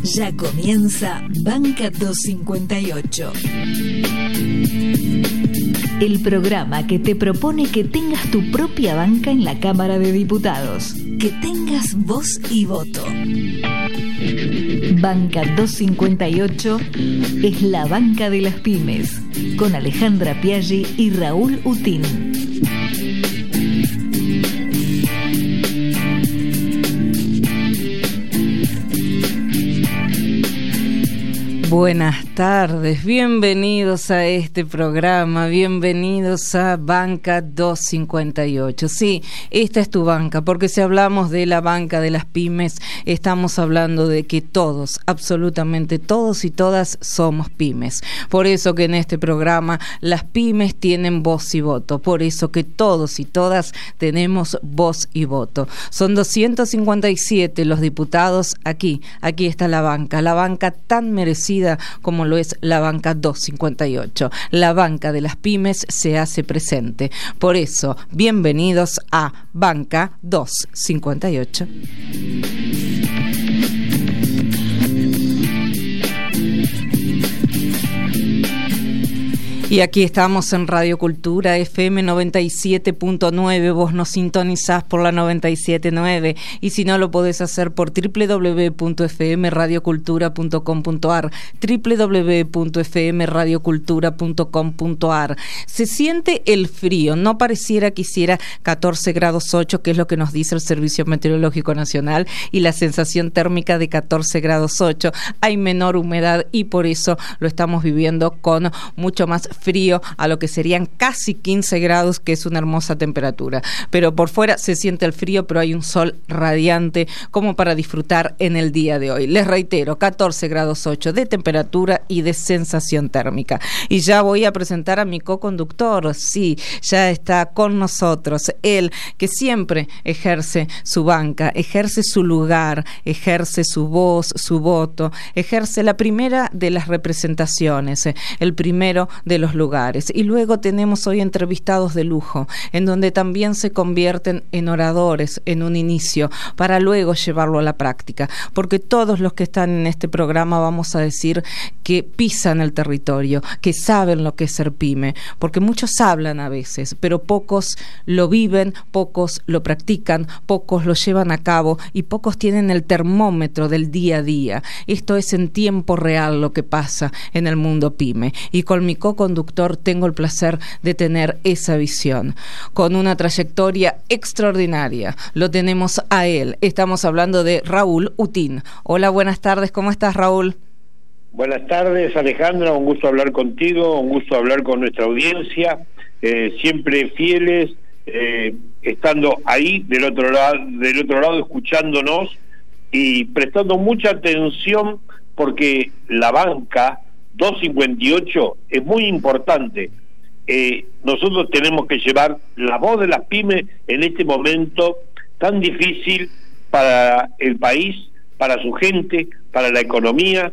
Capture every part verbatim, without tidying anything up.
Ya comienza Banca doscientos cincuenta y ocho. El programa que te propone que tengas tu propia banca en la Cámara de Diputados. Que tengas voz y voto. Banca doscientos cincuenta y ocho es la banca de las pymes. Con Alejandra Piaggi y Raúl Utín. Buenas tardes, bienvenidos a este programa, bienvenidos a Banca doscientos cincuenta y ocho. Sí, esta es tu banca, porque si hablamos de la banca de las pymes, estamos hablando de que todos, absolutamente todos y todas somos pymes. Por eso que en este programa las pymes tienen voz y voto, por eso que todos y todas tenemos voz y voto. Son doscientos cincuenta y siete los diputados aquí, aquí está la banca, la banca tan merecida como lo es la banca doscientos cincuenta y ocho. La banca de las pymes se hace presente. Por eso, bienvenidos a Banca doscientos cincuenta y ocho. Y aquí estamos en Radio Cultura F M noventa y siete punto nueve. Vos nos sintonizás por la noventa y siete punto nueve y si no lo podés hacer por doble u doble u doble u punto f m radio cultura punto com punto a r, doble u doble u doble u punto f m radio cultura punto com punto a r. Se siente el frío, no pareciera que hiciera catorce grados ocho, que es lo que nos dice el Servicio Meteorológico Nacional, y la sensación térmica de catorce grados ocho. Hay menor humedad y por eso lo estamos viviendo con mucho más frío, a lo que serían casi quince grados, que es una hermosa temperatura. Pero por fuera se siente el frío, pero hay un sol radiante como para disfrutar en el día de hoy. Les reitero, catorce grados ocho de temperatura y de sensación térmica. Y ya voy a presentar a mi co-conductor. Sí, ya está con nosotros. Él, que siempre ejerce su banca, ejerce su lugar, ejerce su voz, su voto, ejerce la primera de las representaciones, el primero de los lugares. Y luego tenemos hoy entrevistados de lujo, en donde también se convierten en oradores en un inicio, para luego llevarlo a la práctica, porque todos los que están en este programa vamos a decir que pisan el territorio, que saben lo que es ser pyme, porque muchos hablan a veces, pero pocos lo viven, pocos lo practican, pocos lo llevan a cabo y pocos tienen el termómetro del día a día. Esto es en tiempo real lo que pasa en el mundo pyme, y con mi co-conductor tengo el placer de tener esa visión, con una trayectoria extraordinaria. Lo tenemos a él. Estamos hablando de Raúl Utín. Hola, buenas tardes. ¿Cómo estás, Raúl? Buenas tardes, Alejandra. Un gusto hablar contigo, un gusto hablar con nuestra audiencia, eh, siempre fieles, eh, estando ahí del otro lado, del otro lado, escuchándonos y prestando mucha atención, porque la banca doscientos cincuenta y ocho es muy importante. Eh, nosotros tenemos que llevar la voz de las pymes en este momento tan difícil para el país, para su gente, para la economía.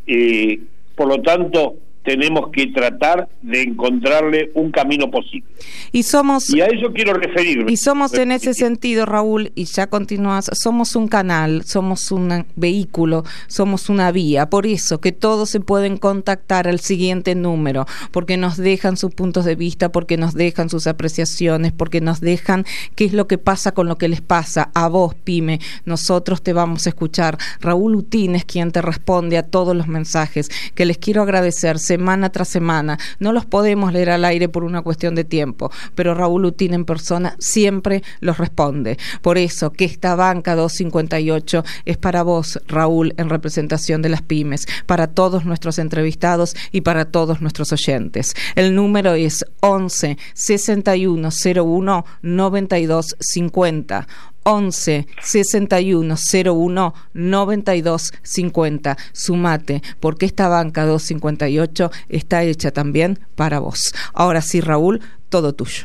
Eh, por lo tanto, tenemos que tratar de encontrarle un camino posible. Y somos y a eso quiero referirme. Y somos en ese sentido, Raúl, y ya continúas, somos un canal, somos un vehículo, somos una vía, por eso que todos se pueden contactar al siguiente número, porque nos dejan sus puntos de vista, porque nos dejan sus apreciaciones, porque nos dejan qué es lo que pasa con lo que les pasa a vos, pyme. Nosotros te vamos a escuchar. Raúl Utín es quien te responde a todos los mensajes, que les quiero agradecer semana tras semana. No los podemos leer al aire por una cuestión de tiempo, pero Raúl Utín en persona siempre los responde. Por eso que esta banca doscientos cincuenta y ocho es para vos, Raúl, en representación de las pymes, para todos nuestros entrevistados y para todos nuestros oyentes. El número es once sesenta y uno cero uno noventa y dos cincuenta. once sesenta y uno cero uno noventa y dos cincuenta. Sumate, porque esta banca doscientos cincuenta y ocho está hecha también para vos. Ahora sí, Raúl, todo tuyo.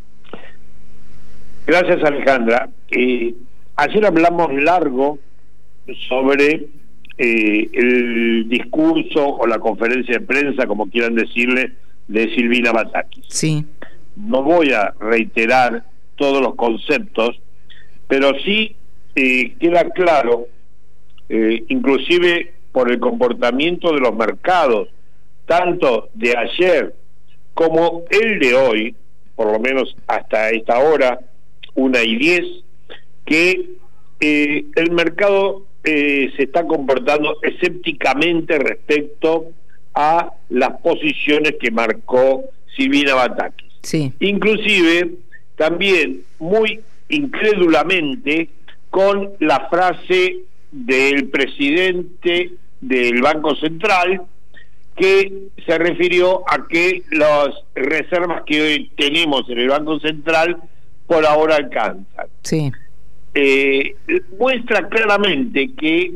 Gracias, Alejandra. Eh, ayer hablamos largo sobre eh, el discurso o la conferencia de prensa, como quieran decirle, de Silvina Batakis. Sí. No voy a reiterar todos los conceptos, pero sí eh, queda claro, eh, inclusive por el comportamiento de los mercados, tanto de ayer como el de hoy, por lo menos hasta esta hora, una y diez, que eh, el mercado eh, se está comportando escépticamente respecto a las posiciones que marcó Silvina Batakis. Sí. Inclusive también muy incrédulamente con la frase del presidente del Banco Central, que se refirió a que las reservas que hoy tenemos en el Banco Central por ahora alcanzan. Sí. Eh, muestra claramente que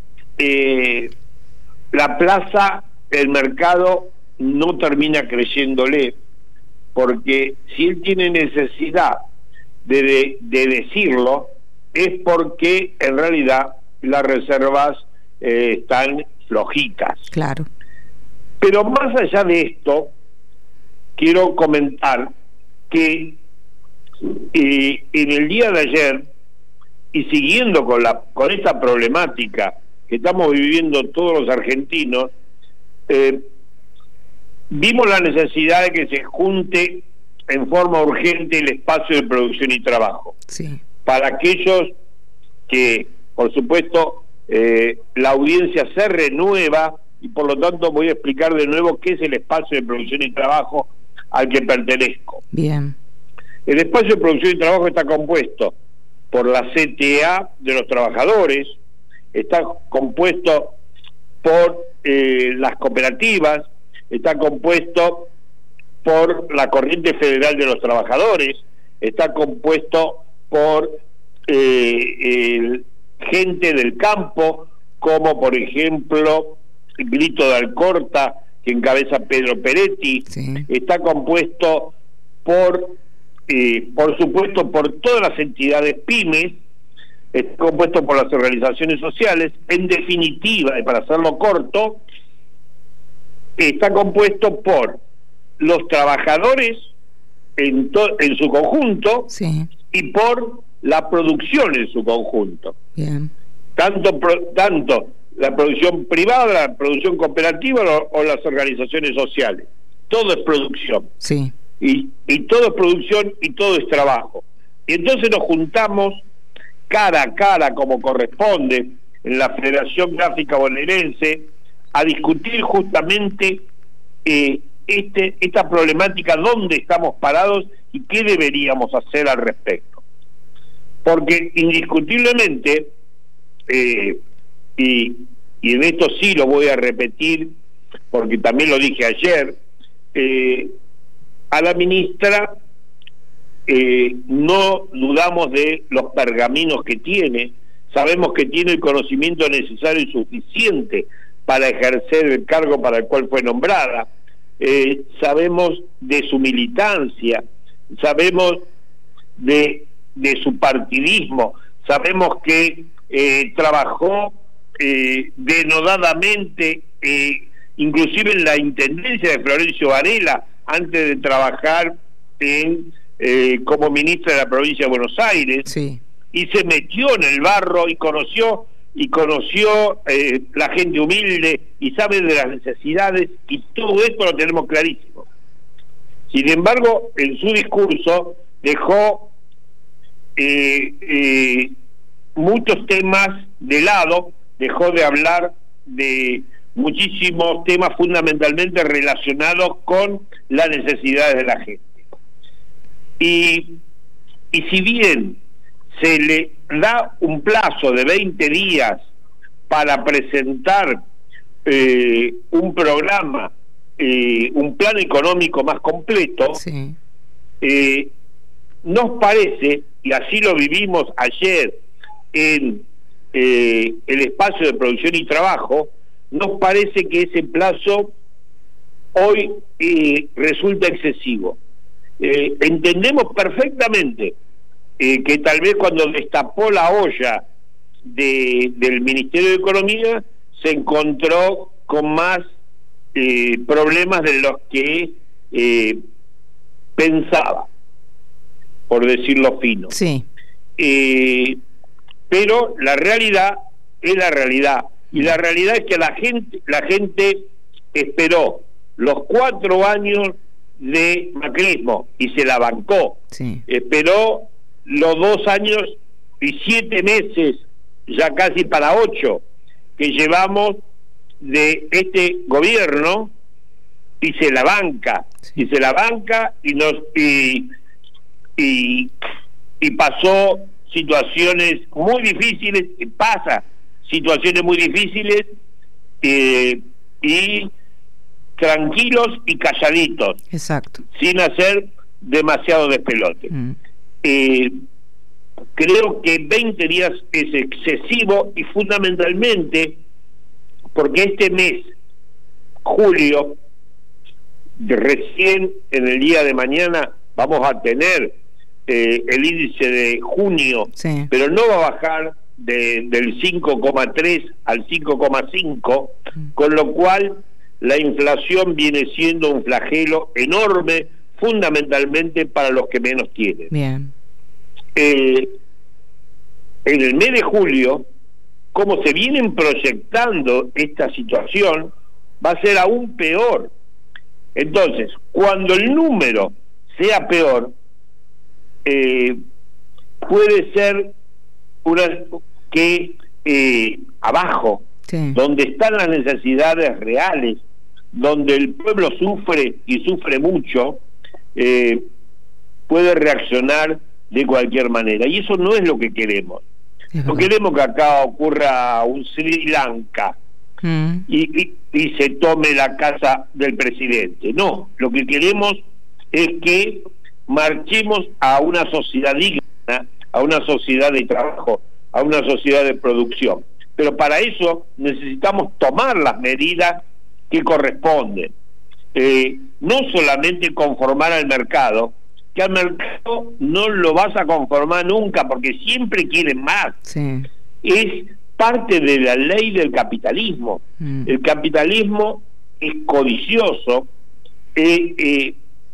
eh, la plaza, el mercado no termina creyéndole, porque si él tiene necesidad de, de, de decirlo, es porque en realidad las reservas eh, están flojitas. Claro. Pero más allá de esto, quiero comentar que eh, en el día de ayer, y siguiendo con la con esta problemática que estamos viviendo todos los argentinos, eh, vimos la necesidad de que se junte en forma urgente el espacio de producción y trabajo. Sí. Para aquellos que, por supuesto, eh, la audiencia se renueva, y por lo tanto voy a explicar de nuevo qué es el espacio de producción y trabajo al que pertenezco. Bien. El espacio de producción y trabajo está compuesto por la C T A de los trabajadores, está compuesto por eh, las cooperativas, está compuesto por la Corriente Federal de los Trabajadores, está compuesto por eh, el, gente del campo, como por ejemplo Grito de Alcorta, que encabeza Pedro Peretti. Sí. Está compuesto por eh, por supuesto por todas las entidades pymes, está compuesto por las organizaciones sociales. En definitiva, y para hacerlo corto, está compuesto por los trabajadores en, to en su conjunto. Sí. Y por la producción en su conjunto. Bien. Tanto, pro tanto la producción privada, la producción cooperativa o, o las organizaciones sociales. Todo es producción. Sí. Y, y todo es producción y todo es trabajo. Y entonces nos juntamos cara a cara, como corresponde, en la Federación Gráfica Bonaerense, a discutir justamente eh, este, esta problemática, dónde estamos parados y qué deberíamos hacer al respecto. Porque indiscutiblemente, eh, y, y en esto sí lo voy a repetir, porque también lo dije ayer, eh, a la ministra eh, no dudamos de los pergaminos que tiene, sabemos que tiene el conocimiento necesario y suficiente para ejercer el cargo para el cual fue nombrada, eh, sabemos de su militancia, sabemos de, de su partidismo, sabemos que eh, trabajó eh, denodadamente, eh, inclusive en la intendencia de Florencio Varela, antes de trabajar en eh, como ministra de la provincia de Buenos Aires. Sí. Y se metió en el barro y conoció y conoció eh, la gente humilde y sabe de las necesidades, y todo esto lo tenemos clarísimo. Sin embargo, en su discurso dejó eh, eh, muchos temas de lado, dejó de hablar de muchísimos temas fundamentalmente relacionados con las necesidades de la gente. Y, y si bien se le da un plazo de veinte días para presentar eh, un programa, eh, un plan económico más completo, sí. eh, nos parece, y así lo vivimos ayer en eh, el espacio de producción y trabajo, nos parece que ese plazo hoy eh, resulta excesivo. Eh, entendemos perfectamente eh, que tal vez cuando destapó la olla de, del Ministerio de Economía se encontró con más eh, problemas de los que eh, pensaba, por decirlo fino. Sí. Eh, pero la realidad es la realidad. Y la realidad es que la gente, la gente esperó los cuatro años de macrismo y se la bancó. Sí. Esperó los dos años y siete meses, ya casi para ocho, que llevamos de este gobierno y se la banca, sí. y se la banca y nos y, y, y pasó situaciones muy difíciles, pasa situaciones muy difíciles eh, y tranquilos y calladitos. Exacto. Sin hacer demasiado despelote. Mm. Eh, creo que veinte días es excesivo y fundamentalmente porque este mes, julio, de recién en el día de mañana vamos a tener eh, el índice de junio, sí. pero no va a bajar de, del cinco coma tres al cinco coma cinco, mm. con lo cual la inflación viene siendo un flagelo enorme, fundamentalmente para los que menos tienen. Bien. Eh, en el mes de julio, como se vienen proyectando esta situación, va a ser aún peor. Entonces, cuando el número sea peor, eh, puede ser una que eh, abajo, sí. donde están las necesidades reales, donde el pueblo sufre y sufre mucho, eh, puede reaccionar de cualquier manera, y eso no es lo que queremos. No queremos que acá ocurra un Sri Lanka mm. y, y, y se tome la casa del presidente. No, lo que queremos es que marchemos a una sociedad digna, a una sociedad de trabajo, a una sociedad de producción. Pero para eso necesitamos tomar las medidas que corresponden. Eh, no solamente conformar al mercado, que al mercado no lo vas a conformar nunca porque siempre quieren más. Sí. Es parte de la ley del capitalismo. Mm. El capitalismo es codicioso, eh, eh,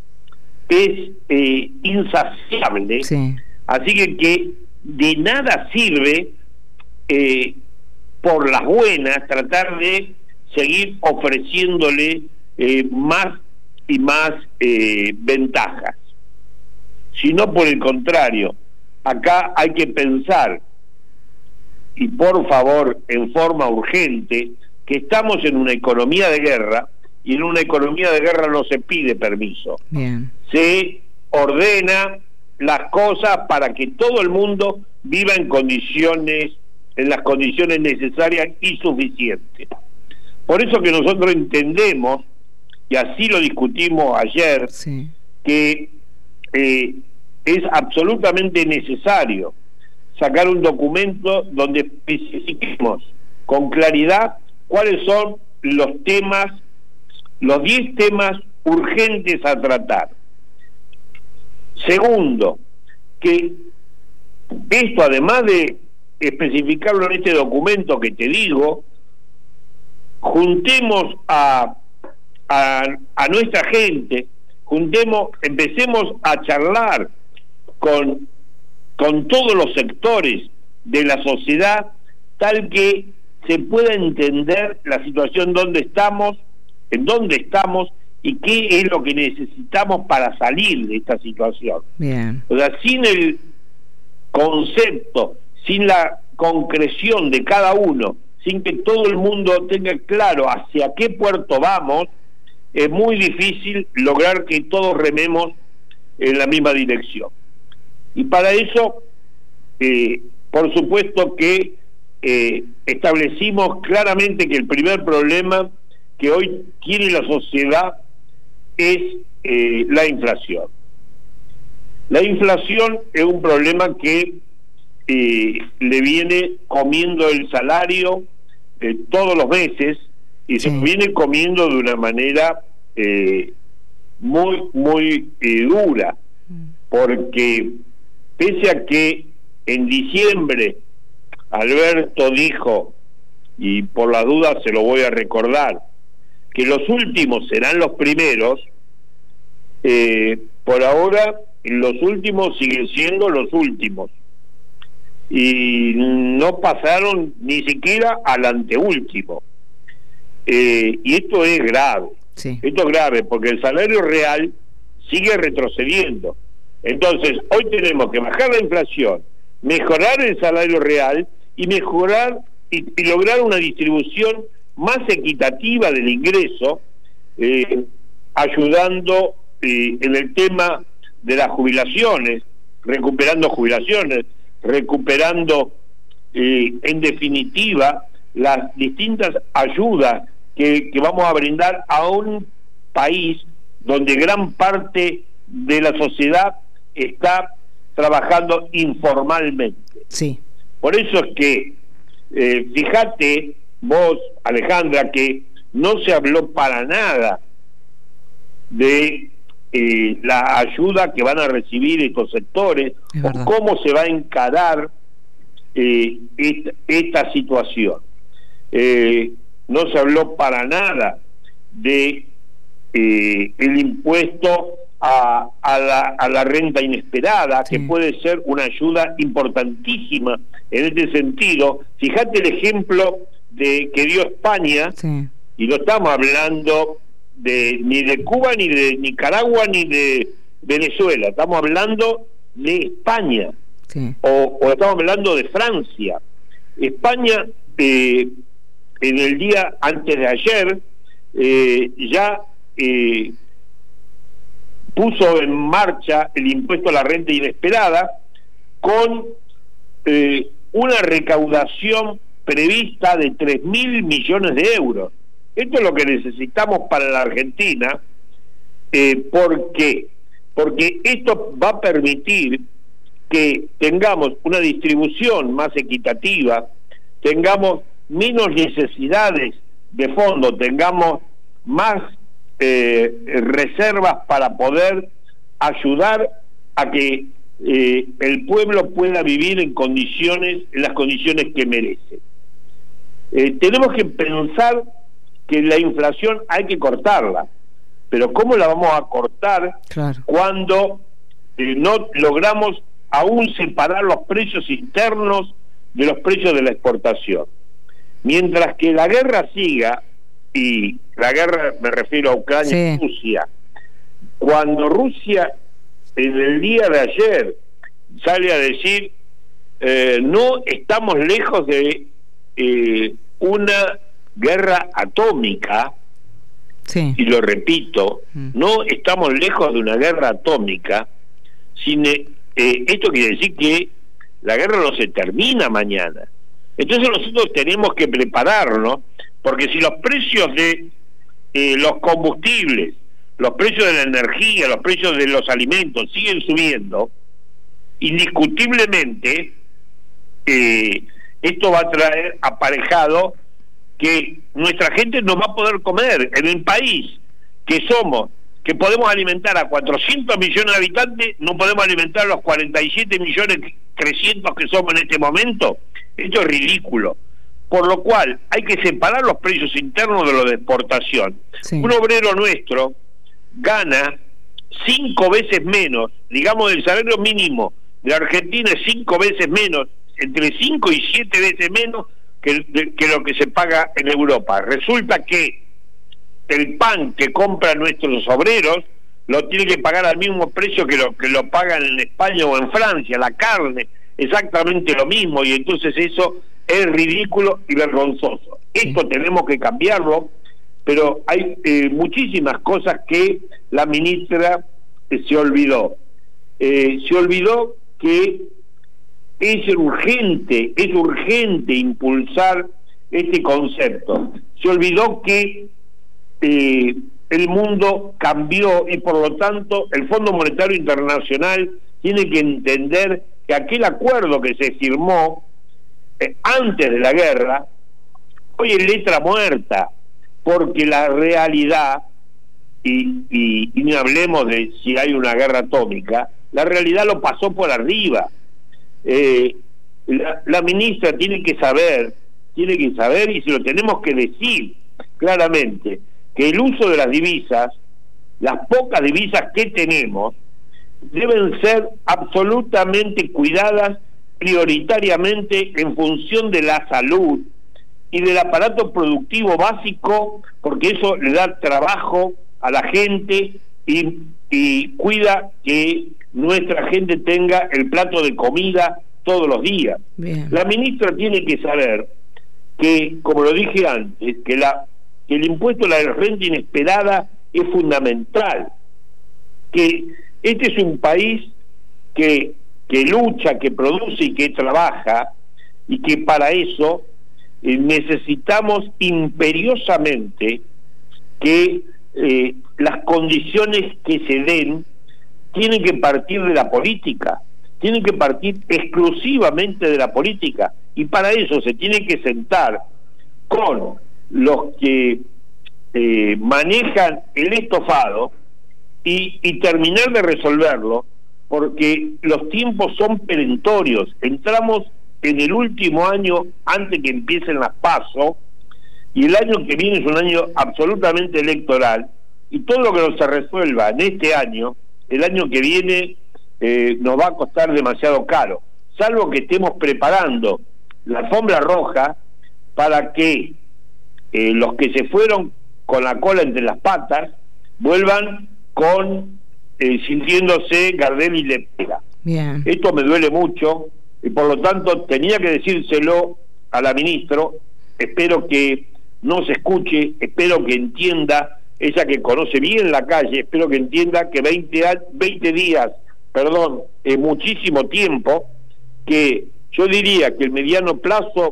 es eh, insaciable, sí. así que, que de nada sirve eh, por las buenas tratar de seguir ofreciéndole eh, más y más eh, ventajas, sino por el contrario. Acá hay que pensar, y por favor en forma urgente, que estamos en una economía de guerra, y en una economía de guerra no se pide permiso. Bien. Se ordena las cosas para que todo el mundo viva en condiciones, en las condiciones necesarias y suficientes. Por eso que nosotros entendemos, y así lo discutimos ayer, sí. que eh, es absolutamente necesario sacar un documento donde especifiquemos con claridad cuáles son los temas, los diez temas urgentes a tratar. Segundo, que esto, además de especificarlo en este documento que te digo, juntemos a, a, a nuestra gente, juntemos, empecemos a charlar con, con todos los sectores de la sociedad, tal que se pueda entender la situación donde estamos, en dónde estamos y qué es lo que necesitamos para salir de esta situación. Bien. O sea, sin el concepto, sin la concreción de cada uno, sin que todo el mundo tenga claro hacia qué puerto vamos, es muy difícil lograr que todos rememos en la misma dirección. Y para eso, eh, por supuesto que eh, establecimos claramente que el primer problema que hoy tiene la sociedad es eh, la inflación. La inflación es un problema que eh, le viene comiendo el salario eh, todos los meses y sí. se viene comiendo de una manera eh, muy, muy eh, dura, porque pese a que en diciembre Alberto dijo, y por las dudas se lo voy a recordar, que los últimos serán los primeros, eh, por ahora los últimos siguen siendo los últimos. y no pasaron ni siquiera al anteúltimo. Eh, y esto es grave, sí. Esto es grave porque el salario real sigue retrocediendo. Entonces, hoy tenemos que bajar la inflación, mejorar el salario real y mejorar y, y lograr una distribución más equitativa del ingreso, eh, ayudando eh, en el tema de las jubilaciones, recuperando jubilaciones, recuperando eh, en definitiva las distintas ayudas que, que vamos a brindar a un país donde gran parte de la sociedad está trabajando informalmente. Sí. Por eso es que eh, fíjate vos, Alejandra, que no se habló para nada de eh, la ayuda que van a recibir estos sectores, o cómo se va a encarar eh, esta, esta situación. Eh, no se habló para nada de eh, el impuesto a, a, la, a la renta inesperada, sí. Que puede ser una ayuda importantísima en este sentido. Fíjate el ejemplo de que dio España, sí. Y no estamos hablando de ni de Cuba, ni de Nicaragua, ni de Venezuela, estamos hablando de España, sí. o, o estamos hablando de Francia. España, eh, en el día antes de ayer, eh, ya eh, puso en marcha el impuesto a la renta inesperada con eh, una recaudación prevista de tres mil millones de euros. Esto es lo que necesitamos para la Argentina. Eh, ¿Por qué? Porque esto va a permitir que tengamos una distribución más equitativa, tengamos menos necesidades de fondo, tengamos más eh, reservas para poder ayudar a que eh, el pueblo pueda vivir en condiciones, en las condiciones que merece. Eh, tenemos que pensar que la inflación hay que cortarla, pero ¿cómo la vamos a cortar? Claro. Cuando eh, no logramos aún separar los precios internos de los precios de la exportación? Mientras que la guerra siga, y la guerra me refiero a Ucrania y sí. Rusia, cuando Rusia en el día de ayer sale a decir eh, no estamos lejos de eh, una guerra atómica, sí. Y lo repito, mm. no estamos lejos de una guerra atómica, sin, eh, esto quiere decir que la guerra no se termina mañana. Entonces nosotros tenemos que prepararnos, porque si los precios de eh, los combustibles, los precios de la energía, los precios de los alimentos siguen subiendo, indiscutiblemente eh, esto va a traer aparejado que nuestra gente no va a poder comer en el país que somos, que podemos alimentar a cuatrocientos millones de habitantes, no podemos alimentar a los cuarenta y siete millones trescientos que somos en este momento. Esto es ridículo. Por lo cual hay que separar los precios internos de los de exportación. Sí. Un obrero nuestro gana cinco veces menos, digamos el salario mínimo de Argentina es cinco veces menos, entre cinco y siete veces menos que, de, que lo que se paga en Europa. Resulta que el pan que compran nuestros obreros lo tiene que pagar al mismo precio que lo que lo pagan en España o en Francia, la carne, exactamente lo mismo, y entonces eso es ridículo y vergonzoso. Esto sí. Tenemos que cambiarlo, pero hay eh, muchísimas cosas que la ministra eh, se olvidó. Eh, se olvidó que es urgente, es urgente impulsar este concepto. Se olvidó que eh, el mundo cambió y por lo tanto el Fondo Monetario Internacional tiene que entender que aquel acuerdo que se firmó eh, antes de la guerra hoy es letra muerta, porque la realidad, y, y, y ni hablemos de si hay una guerra atómica, la realidad lo pasó por arriba. Eh, la, la ministra tiene que saber, tiene que saber y se lo tenemos que decir claramente, que el uso de las divisas, las pocas divisas que tenemos, deben ser absolutamente cuidadas prioritariamente en función de la salud y del aparato productivo básico, porque eso le da trabajo a la gente y, y cuida que nuestra gente tenga el plato de comida todos los días. Bien. La ministra tiene que saber que, como lo dije antes, que, la, que el impuesto a la renta inesperada es fundamental, que este es un país que, que lucha, que produce y que trabaja, y que para eso eh, necesitamos imperiosamente que eh, las condiciones que se den tienen que partir de la política, tienen que partir exclusivamente de la política, y para eso se tiene que sentar con los que eh, manejan el estofado y, y terminar de resolverlo, porque los tiempos son perentorios. Entramos en el último año antes que empiecen las PASO, y el año que viene es un año absolutamente electoral, y todo lo que no se resuelva en este año, el año que viene eh, nos va a costar demasiado caro, salvo que estemos preparando la alfombra roja para que eh, los que se fueron con la cola entre las patas vuelvan con eh, sintiéndose Gardel y Lepera. Bien. Esto me duele mucho y por lo tanto tenía que decírselo a la ministra. Espero que no se escuche, espero que entienda, ella que conoce bien la calle, espero que entienda que veinte días, perdón, es muchísimo tiempo, que yo diría que el mediano plazo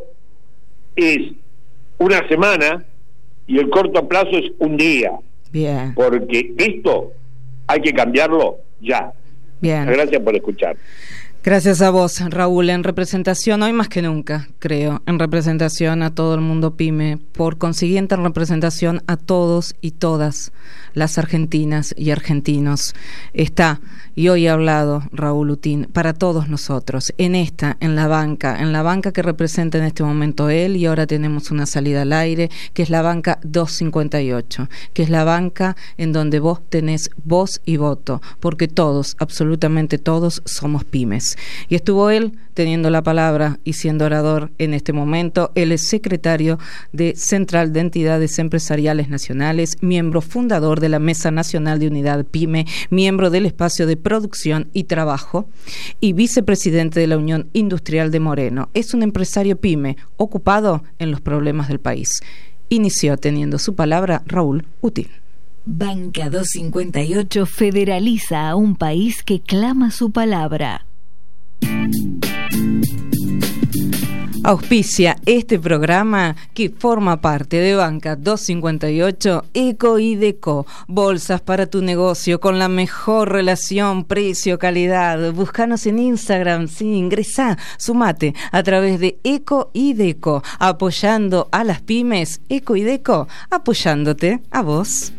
es una semana y el corto plazo es un día. Bien. Porque esto hay que cambiarlo ya. Bien. Gracias por escuchar. Gracias a vos, Raúl, en representación, hoy más que nunca, creo, en representación a todo el mundo PYME, por consiguiente en representación a todos y todas las argentinas y argentinos. Está, y hoy ha hablado Raúl Utín, para todos nosotros, en esta, en la banca, en la banca que representa en este momento él, y ahora tenemos una salida al aire, que es la banca doscientos cincuenta y ocho, que es la banca en donde vos tenés voz y voto, porque todos, absolutamente todos, somos pymes. Y estuvo él teniendo la palabra y siendo orador en este momento. Él es secretario de Central de Entidades Empresariales Nacionales, miembro fundador de la Mesa Nacional de Unidad PYME, miembro del Espacio de Producción y Trabajo y vicepresidente de la Unión Industrial de Moreno. Es un empresario PYME ocupado en los problemas del país. Inició teniendo su palabra Raúl Utín. Banca doscientos cincuenta y ocho federaliza a un país que clama su palabra. Auspicia este programa que forma parte de Banca doscientos cincuenta y ocho Eco y Deco, bolsas para tu negocio con la mejor relación precio-calidad. Búscanos en Instagram, sí, ingresá, sumate a través de Eco y Deco, apoyando a las pymes. Eco y Deco, apoyándote a vos.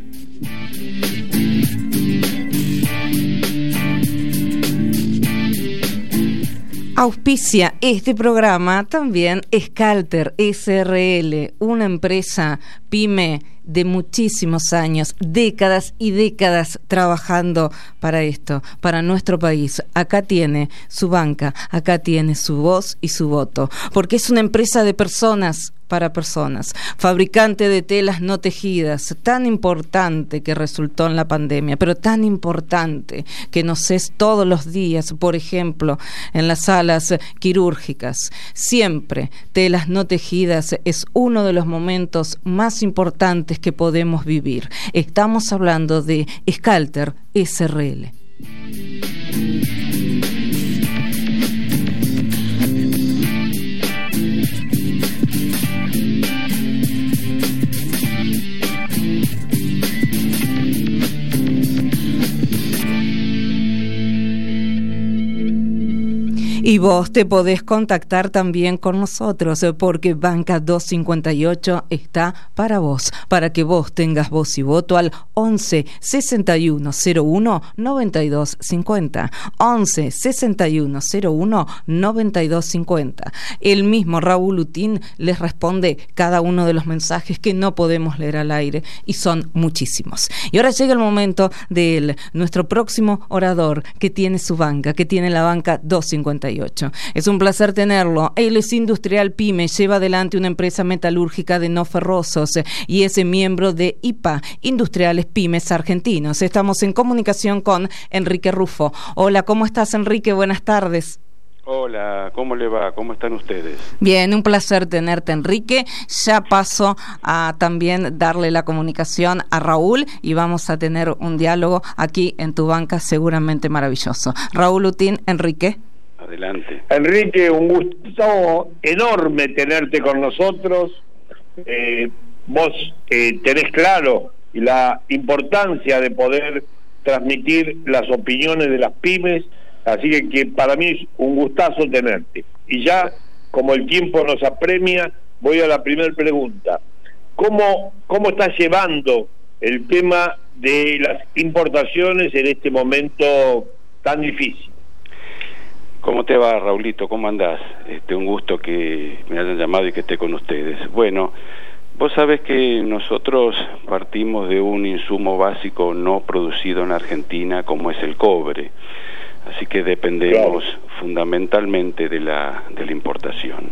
Auspicia este programa también Scalter S R L, una empresa pyme de muchísimos años, décadas y décadas trabajando para esto, para nuestro país. Acá tiene su banca, acá tiene su voz y su voto, porque es una empresa de personas para personas, fabricante de telas no tejidas, tan importante que resultó en la pandemia, pero tan importante que nos es todos los días, por ejemplo, en las salas quirúrgicas. Siempre telas no tejidas es uno de los momentos más importantes que podemos vivir. Estamos hablando de Scalter S R L. Y vos te podés contactar también con nosotros, porque Banca doscientos cincuenta y ocho está para vos, para que vos tengas voz y voto al once sesenta y uno cero uno noventa y dos cincuenta, once sesenta y uno cero uno noventa y dos cincuenta. El mismo Raúl Utín les responde cada uno de los mensajes que no podemos leer al aire, y son muchísimos. Y ahora llega el momento de él, nuestro próximo orador, que tiene su banca, que tiene la Banca doscientos cincuenta y ocho. y ocho. Es un placer tenerlo. Él es industrial pyme, lleva adelante una empresa metalúrgica de no ferrosos y es miembro de I P A, Industriales Pymes Argentinos. Estamos en comunicación con Enrique Rufo. Hola, ¿cómo estás, Enrique? Buenas tardes. Hola, ¿cómo le va? ¿Cómo están ustedes? Bien, un placer tenerte, Enrique. Ya paso a también darle la comunicación a Raúl y vamos a tener un diálogo aquí en tu banca seguramente maravilloso. Raúl Utín, Enrique. Adelante. Enrique, un gusto enorme tenerte con nosotros. Eh, vos eh, tenés claro la importancia de poder transmitir las opiniones de las pymes. Así que, que para mí es un gustazo tenerte. Y ya, como el tiempo nos apremia, voy a la primera pregunta. ¿Cómo, cómo estás llevando el tema de las importaciones en este momento tan difícil? ¿Cómo te va, Raulito? ¿Cómo andás? Este, un gusto que me hayan llamado y que esté con ustedes. Bueno, vos sabés que nosotros partimos de un insumo básico no producido en Argentina como es el cobre. Así que dependemos claro. fundamentalmente de la, de la importación.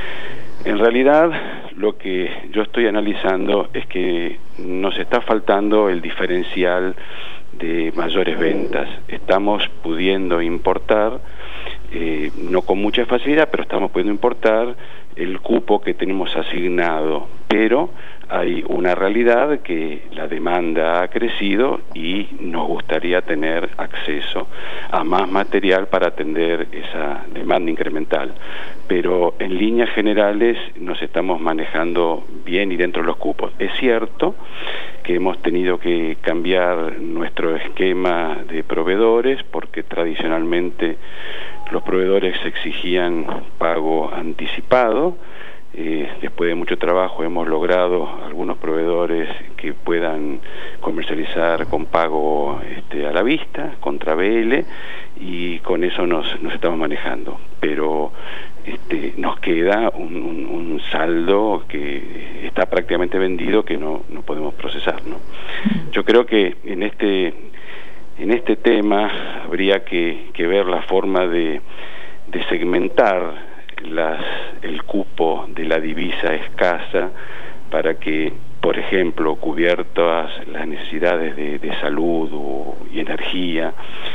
En realidad, lo que yo estoy analizando es que nos está faltando el diferencial de mayores ventas. Estamos pudiendo importar, eh, no con mucha facilidad, pero estamos pudiendo importar el cupo que tenemos asignado, pero hay una realidad que la demanda ha crecido y nos gustaría tener acceso a más material para atender esa demanda incremental. Pero en líneas generales nos estamos manejando bien y dentro de los cupos. Es cierto que hemos tenido que cambiar nuestro esquema de proveedores porque tradicionalmente los proveedores exigían pago anticipado. Eh, después de mucho trabajo hemos logrado algunos proveedores que puedan comercializar con pago este, a la vista, contra B L, y con eso nos, nos estamos manejando. Pero este, nos queda un, un, un saldo que está prácticamente vendido que no, no podemos procesar, ¿no? Yo creo que en este, en este tema habría que, que ver la forma de, de segmentar Las, el cupo de la divisa escasa para que, por ejemplo, cubiertas las necesidades de, de salud o, y energía,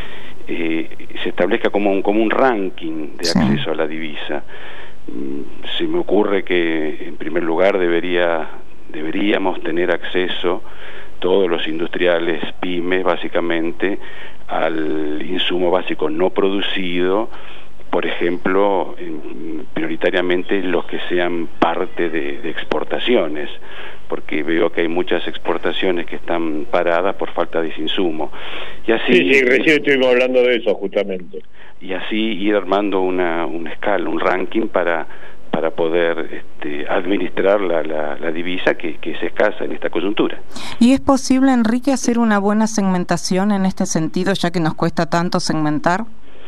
eh, se establezca como un, como un ranking de acceso sí. a la divisa. Se me ocurre que, en primer lugar, debería deberíamos tener acceso todos los industriales pymes, básicamente, al insumo básico no producido, por ejemplo, prioritariamente los que sean parte de, de exportaciones, porque veo que hay muchas exportaciones que están paradas por falta de ese insumo. Y así, sí, sí, recién estuvimos hablando de eso justamente. Y así ir armando una, una escala, un ranking para para poder este, administrar la, la, la divisa que, que es escasa en esta coyuntura. ¿Y es posible, Enrique, hacer una buena segmentación en este sentido, ya que nos cuesta tanto segmentar?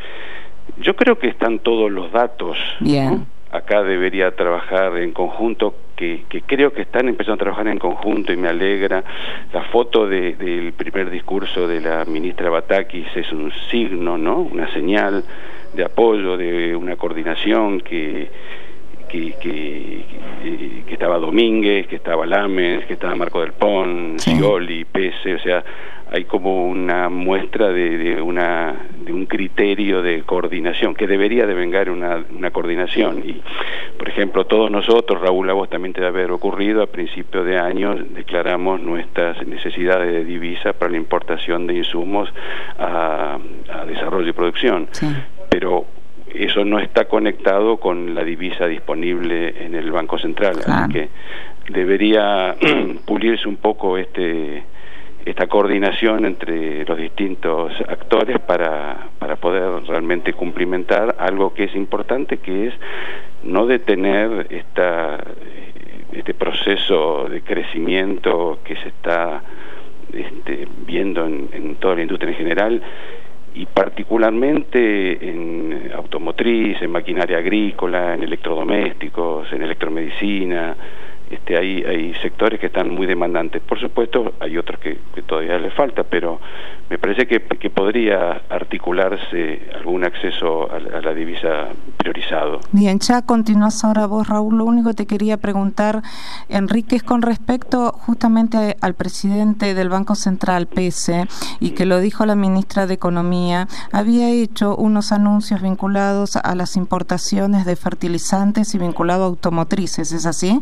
Yo creo que están todos los datos. Bien. ¿no? Acá debería trabajar en conjunto, que, que creo que están empezando a trabajar en conjunto y me alegra. La foto de, del primer discurso de la ministra Batakis es un signo, ¿no? Una señal de apoyo, de una coordinación que, que, que, que, que estaba Domínguez, que estaba Lames, que estaba Marco del Pon, sí. Scioli, Pese, o sea, hay como una muestra de, de una de un criterio de coordinación que debería devengar una, una coordinación. Y por ejemplo, todos nosotros, Raúl, a vos también te debe haber ocurrido, a principios de año declaramos nuestras necesidades de divisa para la importación de insumos a, a desarrollo y producción, sí. Pero eso no está conectado con la divisa disponible en el Banco Central, claro. Así que debería pulirse un poco este esta coordinación entre los distintos actores para, para poder realmente cumplimentar algo que es importante, que es no detener esta, este proceso de crecimiento que se está este, viendo en, en toda la industria en general, y particularmente en automotriz, en maquinaria agrícola, en electrodomésticos, en electromedicina. este, hay, hay sectores que están muy demandantes. Por supuesto, hay otros que, que todavía les falta, pero me parece que, que podría articularse algún acceso a, a la divisa priorizado. Bien, ya continúas ahora vos, Raúl. Lo único que te quería preguntar, Enrique, es con respecto justamente al presidente del Banco Central, Pese, y que lo dijo la ministra de Economía, había hecho unos anuncios vinculados a las importaciones de fertilizantes y vinculado a automotrices, ¿es así?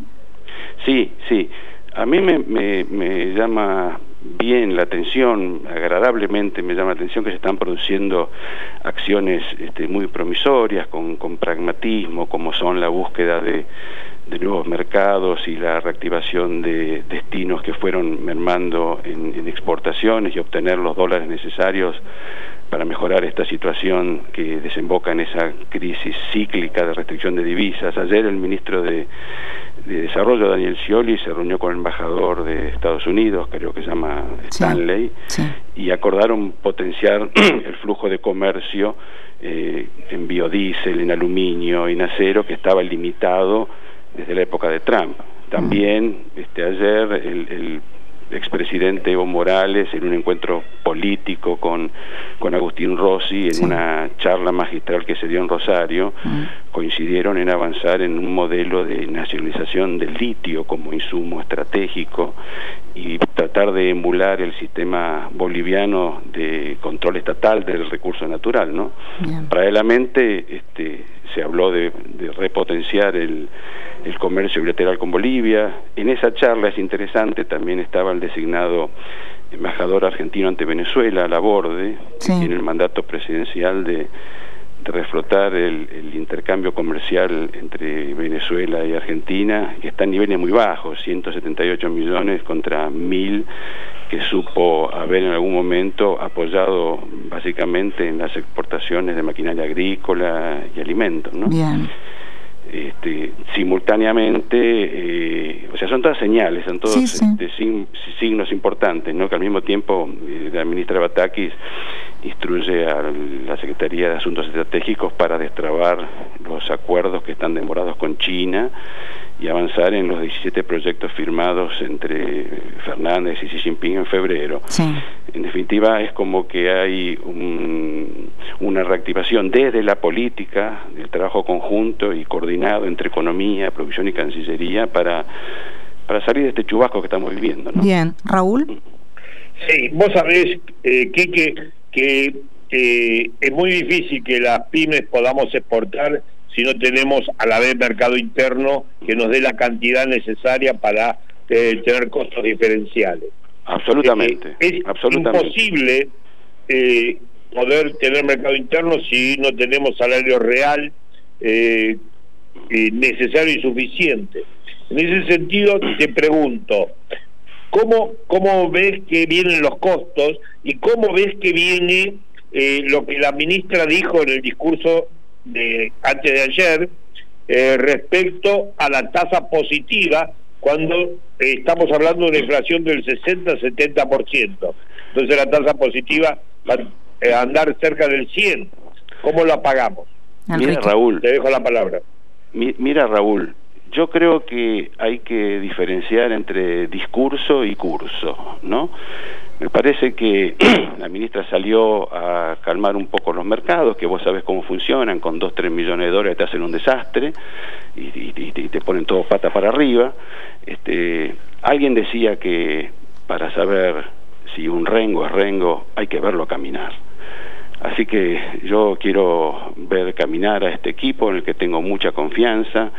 Sí, sí. A mí me, me, me llama bien la atención, agradablemente me llama la atención que se están produciendo acciones este, muy promisorias, con, con pragmatismo, como son la búsqueda de, de nuevos mercados y la reactivación de destinos que fueron mermando en, en exportaciones y obtener los dólares necesarios para mejorar esta situación que desemboca en esa crisis cíclica de restricción de divisas. Ayer el ministro de, de Desarrollo, Daniel Scioli, se reunió con el embajador de Estados Unidos, creo que se llama Stanley, sí, sí. y acordaron potenciar el flujo de comercio eh, en biodiesel, en aluminio, en acero, que estaba limitado desde la época de Trump. También este, ayer el, el expresidente Evo Morales, en un encuentro político con, con Agustín Rossi, en sí. una charla magistral que se dio en Rosario, uh-huh. coincidieron en avanzar en un modelo de nacionalización del litio como insumo estratégico y tratar de emular el sistema boliviano de control estatal del recurso natural, ¿no? Bien. Paralelamente este, se habló de, de repotenciar el el comercio bilateral con Bolivia. En esa charla es interesante, también estaba el designado embajador argentino ante Venezuela, Laborde, sí. que tiene el mandato presidencial de, de reflotar el, el intercambio comercial entre Venezuela y Argentina, que está en niveles muy bajos, ciento setenta y ocho millones contra mil que supo haber en algún momento apoyado básicamente en las exportaciones de maquinaria agrícola y alimentos, ¿no? Bien. Este, simultáneamente, eh, o sea, son todas señales, son todos sí, sí. Este, sig signos importantes, ¿no? Que al mismo tiempo eh, la ministra Batakis instruye a la Secretaría de Asuntos Estratégicos para destrabar los acuerdos que están demorados con China y avanzar en los diecisiete proyectos firmados entre Fernández y Xi Jinping en febrero. Sí. En definitiva, es como que hay un, una reactivación desde la política, del trabajo conjunto y coordinado entre economía, producción y cancillería para, para salir de este chubasco que estamos viviendo, ¿no? Bien. ¿Raúl? Sí, vos sabés, eh, Quique, que eh, es muy difícil que las pymes podamos exportar si no tenemos a la vez mercado interno que nos dé la cantidad necesaria para eh, tener costos diferenciales. Absolutamente. Eh, es absolutamente. imposible eh, poder tener mercado interno si no tenemos salario real eh, eh, necesario y suficiente. En ese sentido te pregunto, ¿cómo, cómo ves que vienen los costos y cómo ves que viene eh, lo que la ministra dijo en el discurso de antes de ayer eh, respecto a la tasa positiva cuando eh, estamos hablando de una inflación del sesenta a setenta por ciento? Entonces la tasa positiva va a andar cerca del cien. ¿Cómo la pagamos? Mira, Raúl, te dejo la palabra. Mi, mira, Raúl, yo creo que hay que diferenciar entre discurso y curso, ¿no? Me parece que la ministra salió a calmar un poco los mercados, que vos sabés cómo funcionan, con dos, tres millones de dólares te hacen un desastre y, y, y, y te ponen todo pata para arriba. Este, alguien decía que para saber si un rengo es rengo hay que verlo caminar. Así que yo quiero ver caminar a este equipo en el que tengo mucha confianza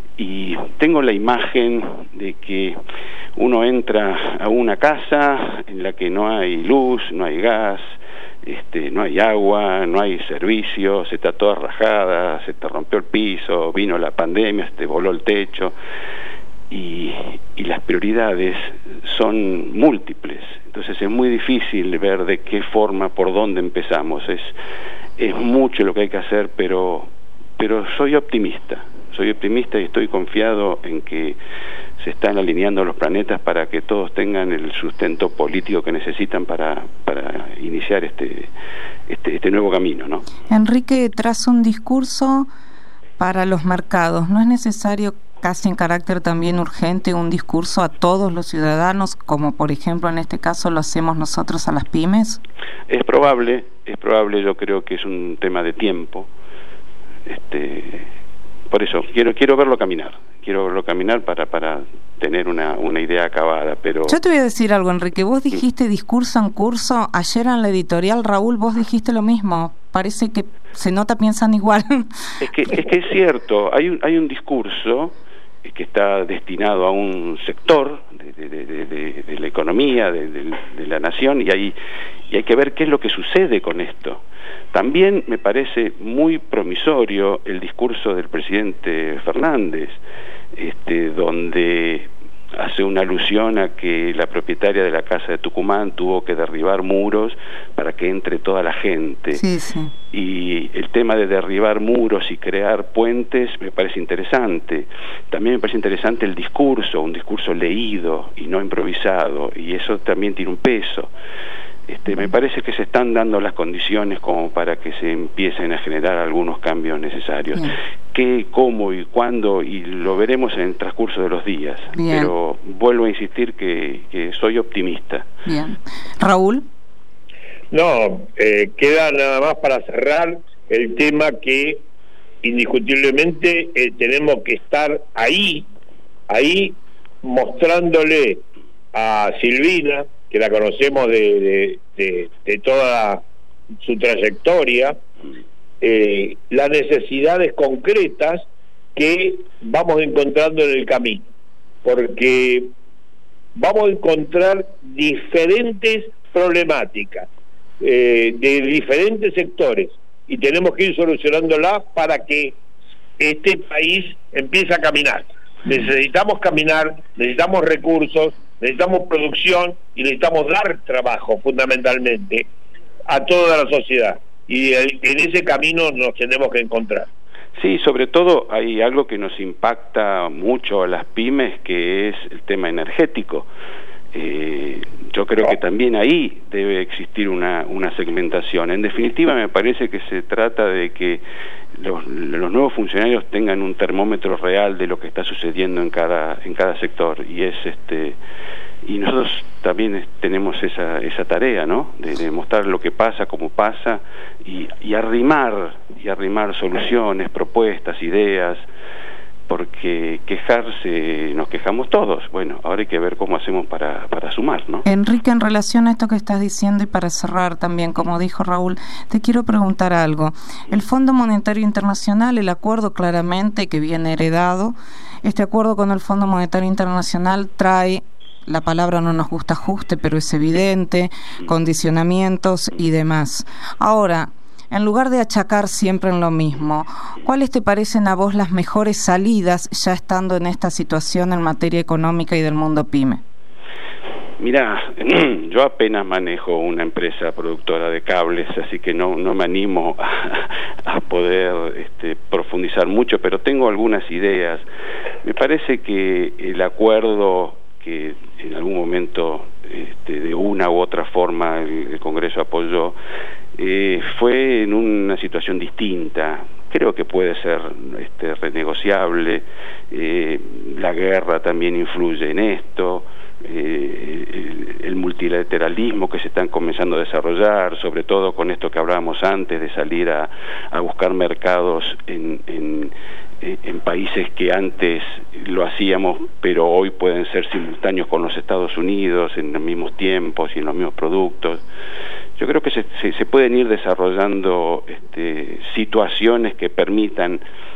y tengo la imagen de que uno entra a una casa en la que no hay luz, no hay gas, este, no hay agua, no hay servicios, está toda rajada, se te rompió el piso, vino la pandemia, se te voló el techo y, y las prioridades son múltiples. Entonces es muy difícil ver de qué forma, por dónde empezamos. Es, es mucho lo que hay que hacer, pero, pero soy optimista. Soy optimista y estoy confiado en que se están alineando los planetas para que todos tengan el sustento político que necesitan para, para iniciar este, este, este nuevo camino, ¿no? Enrique traza un discurso para los mercados. No es necesario casi en carácter también urgente, un discurso a todos los ciudadanos, como por ejemplo en este caso lo hacemos nosotros a las pymes? Es probable, es probable, yo creo que es un tema de tiempo. Este, por eso, quiero quiero verlo caminar, quiero verlo caminar para, para tener una, una idea acabada, pero... Yo te voy a decir algo, Enrique, vos dijiste discurso en curso, ayer en la editorial, Raúl, vos dijiste lo mismo, parece que se nota, piensan igual. Es que es, que es cierto, hay un, hay un discurso que está destinado a un sector de, de, de, de, de la economía, de, de, de la nación, y hay, y hay que ver qué es lo que sucede con esto. También me parece muy promisorio el discurso del presidente Fernández, este, donde hace una alusión a que la propietaria de la casa de Tucumán tuvo que derribar muros para que entre toda la gente. Sí, sí. Y el tema de derribar muros y crear puentes me parece interesante. También me parece interesante el discurso, un discurso leído y no improvisado, y eso también tiene un peso. Este, me parece que se están dando las condiciones como para que se empiecen a generar algunos cambios necesarios. Bien. ¿Qué, cómo y cuándo? Y lo veremos en el transcurso de los días. Bien. Pero vuelvo a insistir que, que soy optimista. Bien. Raúl. No, eh, queda nada más para cerrar el tema que indiscutiblemente eh, tenemos que estar ahí, ahí mostrándole a Silvina, que la conocemos de, de, de, de toda su trayectoria, eh, las necesidades concretas que vamos encontrando en el camino, porque vamos a encontrar diferentes problemáticas eh, de diferentes sectores y tenemos que ir solucionándolas para que este país empiece a caminar. Necesitamos caminar, necesitamos recursos, necesitamos producción y necesitamos dar trabajo fundamentalmente a toda la sociedad, y en ese camino nos tenemos que encontrar. Sí, sobre todo hay algo que nos impacta mucho a las pymes, que es el tema energético. Eh, yo creo que también ahí debe existir una, una segmentación. En definitiva, me parece que se trata de que los, los nuevos funcionarios tengan un termómetro real de lo que está sucediendo en cada en cada sector, y es este y nosotros también tenemos esa esa tarea, ¿no? De, de mostrar lo que pasa, cómo pasa, y, y arrimar y arrimar soluciones, propuestas, ideas. Porque quejarse, nos quejamos todos. Bueno, ahora hay que ver cómo hacemos para, para sumar, ¿no? Enrique, en relación a esto que estás diciendo y para cerrar también, como dijo Raúl, te quiero preguntar algo. El Fondo Monetario Internacional, el acuerdo claramente que viene heredado, este acuerdo con el Fondo Monetario Internacional trae, la palabra no nos gusta ajuste, pero es evidente, condicionamientos y demás. Ahora, en lugar de achacar siempre en lo mismo, ¿cuáles te parecen a vos las mejores salidas ya estando en esta situación en materia económica y del mundo pyme? Mirá, yo apenas manejo una empresa productora de cables, así que no no me animo a, a poder este, profundizar mucho, pero tengo algunas ideas. Me parece que el acuerdo que en algún momento este, de una u otra forma el, el Congreso apoyó, eh, fue en una situación distinta. Creo que puede ser este, renegociable. Eh, la guerra también influye en esto. Eh, el, el multilateralismo que se están comenzando a desarrollar, sobre todo con esto que hablábamos antes de salir a, a buscar mercados en, en, en países que antes lo hacíamos, pero hoy pueden ser simultáneos con los Estados Unidos en los mismos tiempos y en los mismos productos. Yo creo que se, se, se pueden ir desarrollando este, situaciones que permitan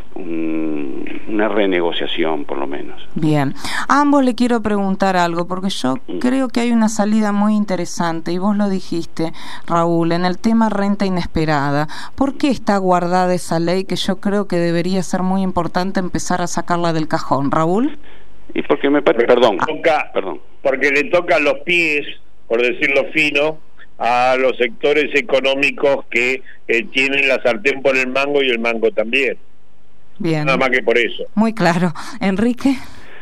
un, una renegociación, por lo menos. Bien. A ambos le quiero preguntar algo, porque yo mm. creo que hay una salida muy interesante, y vos lo dijiste, Raúl, en el tema renta inesperada. ¿Por qué está guardada esa ley que yo creo que debería ser muy importante empezar a sacarla del cajón? Raúl. Y porque me parece... Perdón. Toca, perdón. Porque le tocan los pies, por decirlo fino, a los sectores económicos que eh, tienen la sartén por el mango y el mango también. Bien. Nada más que por eso. Muy claro. Enrique.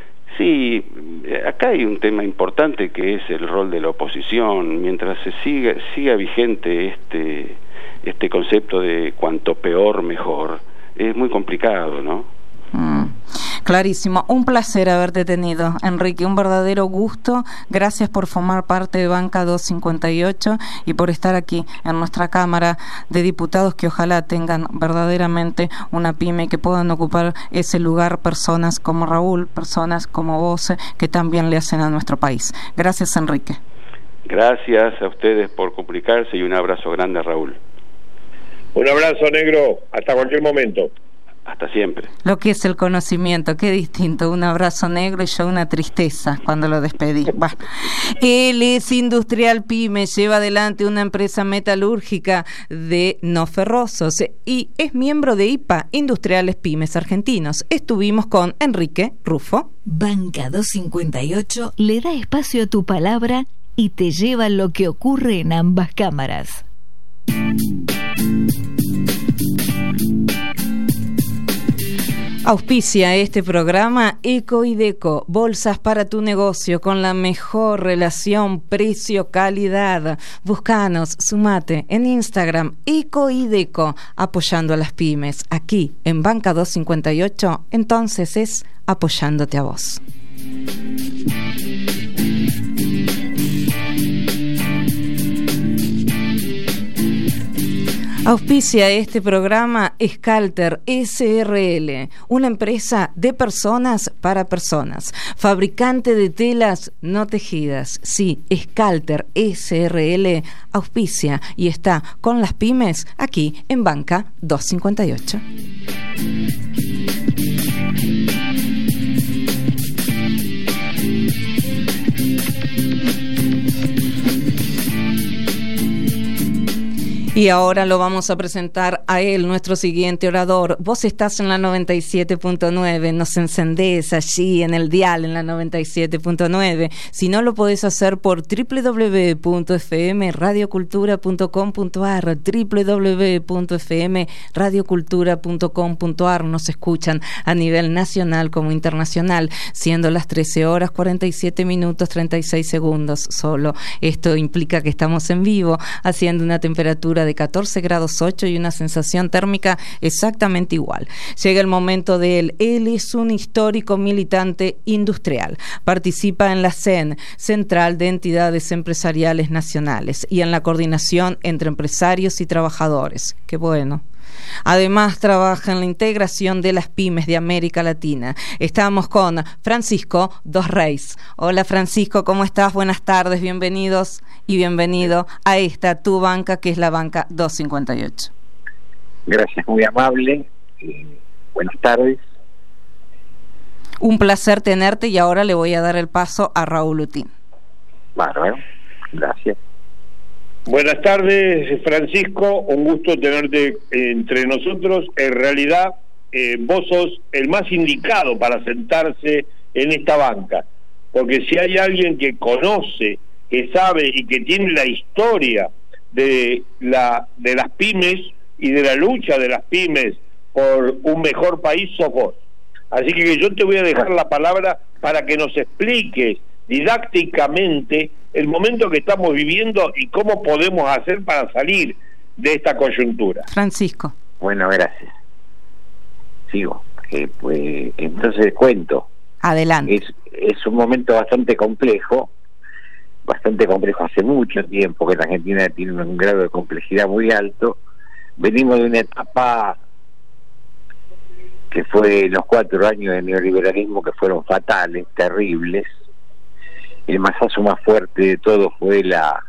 Sí, acá hay un tema importante que es el rol de la oposición. Mientras se siga siga vigente este este concepto de cuanto peor mejor, es muy complicado, ¿no? Mm. Clarísimo, un placer haberte tenido, Enrique, un verdadero gusto. Gracias por formar parte de Banca doscientos cincuenta y ocho y por estar aquí en nuestra Cámara de Diputados, que ojalá tengan verdaderamente una pyme, que puedan ocupar ese lugar personas como Raúl, personas como vos, que también le hacen a nuestro país. Gracias, Enrique. Gracias a ustedes por comunicarse y un abrazo grande a Raúl. Un abrazo, negro, hasta cualquier momento. Hasta siempre. Lo que es el conocimiento, qué distinto, un abrazo negro y yo una tristeza cuando lo despedí. Bueno, él es industrial pyme, lleva adelante una empresa metalúrgica de no ferrosos y es miembro de I P A, Industriales Pymes Argentinos. Estuvimos con Enrique Rufo. Banca doscientos cincuenta y ocho le da espacio a tu palabra y te lleva lo que ocurre en ambas cámaras. Auspicia este programa Eco y Deco, bolsas para tu negocio con la mejor relación precio-calidad. Búscanos, sumate en Instagram Eco y Deco, apoyando a las pymes. Aquí en Banca doscientos cincuenta y ocho, entonces es apoyándote a vos. Auspicia este programa Scalter S R L, una empresa de personas para personas, fabricante de telas no tejidas. Sí, Scalter S R L auspicia y está con las pymes aquí en Banca doscientos cincuenta y ocho. Y ahora lo vamos a presentar a él, nuestro siguiente orador. Vos estás en la noventa y siete punto nueve, nos encendés allí en el dial en la noventa y siete punto nueve. Si no, lo podés hacer por doble u doble u doble u punto f m radio cultura punto com punto a r, doble u doble u doble u punto f m radio cultura punto com punto a r. Nos escuchan a nivel nacional como internacional, siendo las trece horas cuarenta y siete minutos treinta y seis segundos solo. Esto implica que estamos en vivo, haciendo una temperatura de catorce grados ocho y una sensación térmica exactamente igual. Llega el momento de él. Él es un histórico militante industrial. Participa en la C E N, Central de Entidades Empresariales Nacionales, y en la coordinación entre empresarios y trabajadores. Qué bueno. Además, trabaja en la integración de las pymes de América Latina. Estamos con Francisco Dos Reis. Hola, Francisco, ¿cómo estás? Buenas tardes, bienvenidos y bienvenido a esta tu banca, que es la Banca doscientos cincuenta y ocho. Gracias, muy amable. Eh, buenas tardes. Un placer tenerte y ahora le voy a dar el paso a Raúl Utín. Bárbaro, gracias. Buenas tardes, Francisco, un gusto tenerte entre nosotros. En realidad, eh, vos sos el más indicado para sentarse en esta banca, porque si hay alguien que conoce, que sabe y que tiene la historia de la de las pymes y de la lucha de las pymes por un mejor país, sos vos. Así que yo te voy a dejar la palabra para que nos expliques didácticamente el momento que estamos viviendo y cómo podemos hacer para salir de esta coyuntura. Francisco. Bueno, gracias. Sigo. Eh, pues entonces cuento. Adelante. Es, es un momento bastante complejo, bastante complejo hace mucho tiempo, que la Argentina tiene un grado de complejidad muy alto. Venimos de una etapa que fue los cuatro años de neoliberalismo, que fueron fatales, terribles. El masazo más fuerte de todo fue la,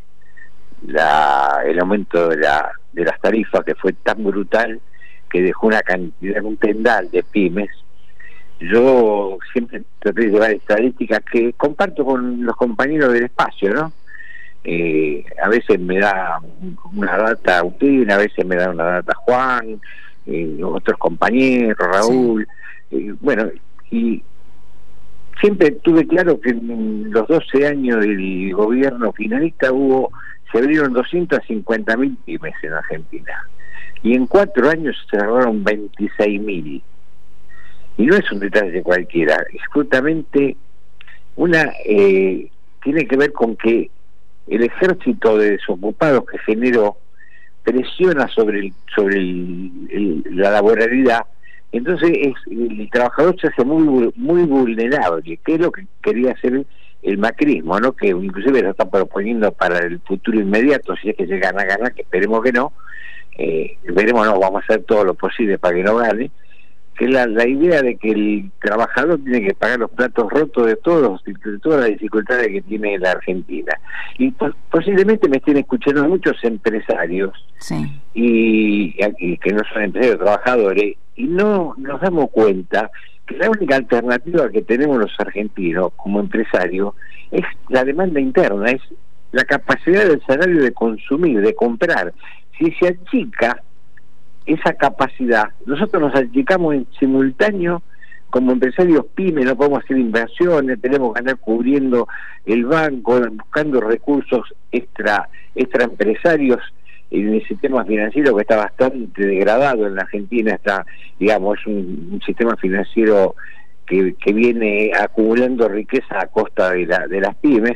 la el aumento de, la, de las tarifas, que fue tan brutal que dejó una cantidad, un tendal de pymes. Yo siempre traté de llevar estadísticas que comparto con los compañeros del espacio, ¿no? Eh, a veces me da una data Utín, a veces me da una data Juan, eh, otros compañeros, Raúl, sí. eh, bueno, y siempre tuve claro que en los doce años del gobierno finalista hubo, se abrieron doscientas cincuenta mil pymes en Argentina, y en cuatro años se cerraron veintiséis mil. Y no es un detalle cualquiera, es justamente una, eh, tiene que ver con que el ejército de desocupados que generó presiona sobre el, sobre el, el, la laboralidad, Entonces es, el trabajador se hace muy muy vulnerable, que es lo que quería hacer el macrismo, ¿no? Que inclusive lo está proponiendo para el futuro inmediato, si es que llegan a ganar, que esperemos que no, eh, veremos, no, vamos a hacer todo lo posible para que no gane, que es la, la idea de que el trabajador tiene que pagar los platos rotos de todos, de todas las dificultades que tiene la Argentina. Y pues, posiblemente me estén escuchando muchos empresarios, sí. y, y que no son empresarios, trabajadores, y no nos damos cuenta que la única alternativa que tenemos los argentinos como empresarios es la demanda interna, es la capacidad del salario de consumir, de comprar. Si se achica esa capacidad, nosotros nos achicamos en simultáneo como empresarios pymes, no podemos hacer inversiones, tenemos que andar cubriendo el banco, buscando recursos extra, extra empresarios en el sistema financiero que está bastante degradado en la Argentina. Está, digamos, es un, un sistema financiero que, que viene acumulando riqueza a costa de, la, de las pymes,